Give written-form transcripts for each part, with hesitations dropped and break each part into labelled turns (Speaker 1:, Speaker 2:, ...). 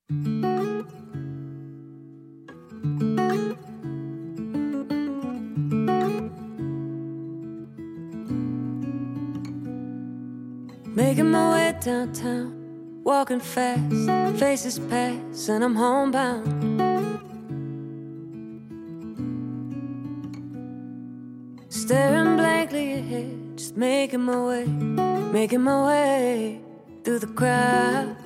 Speaker 1: Making my way downtown, walking fast, faces pass, and I'm homebound. Staring blankly ahead, just making my way through the crowd.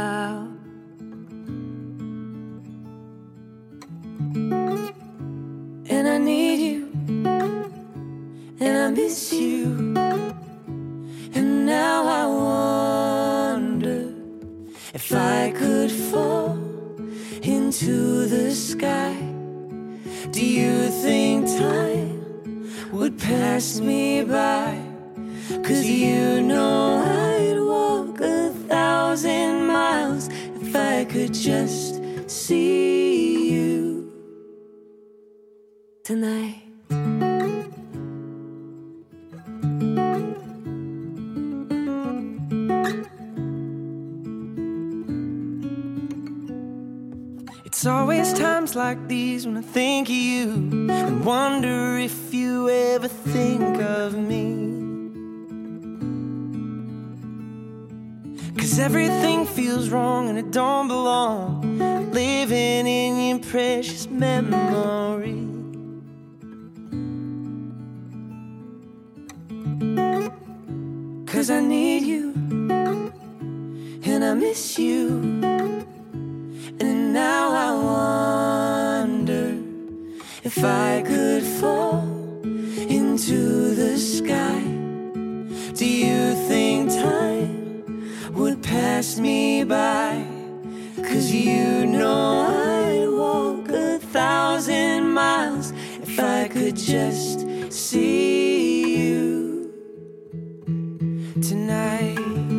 Speaker 1: And I need you, and I miss you. And now I wonder if I could fall into the sky. Do you think time would pass me by? 'Cause you know I'd walk 1,000 miles if I could just see you tonight. It's always times like these when I think of you and wonder if you ever think of me. 'Cause everything feels wrong and it don't belong, living in your precious memory. Cause I need you and I miss you. And now I wonder if I could fall into the sky. Do you think time would pass me by? 'Cause you know I'd walk 1,000 miles if I could just see you tonight.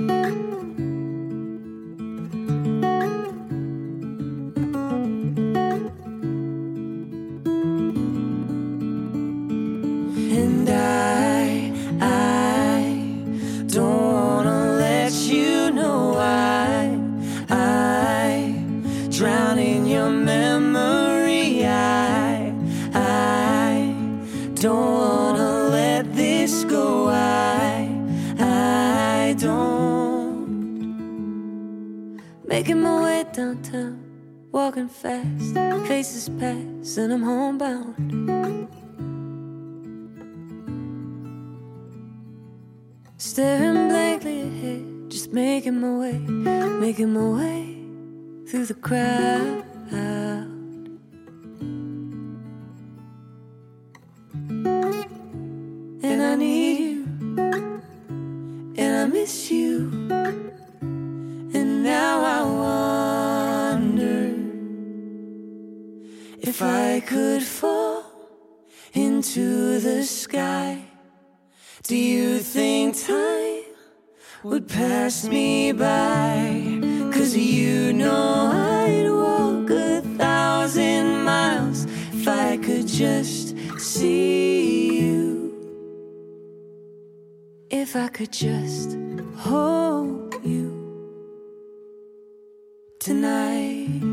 Speaker 1: And I don't wanna let you know I drown in your memory. I don't wanna let this go. I don't. Making my way downtown, walking fast, faces pass, and I'm homebound. Staring blankly ahead, just making my way through the crowd. And I need you, and I miss you. And now I wonder if I could fall into the sky. Do you think time would pass me by? 'Cause you know I'd walk 1,000 miles if I could just see you. If I could just hold you tonight.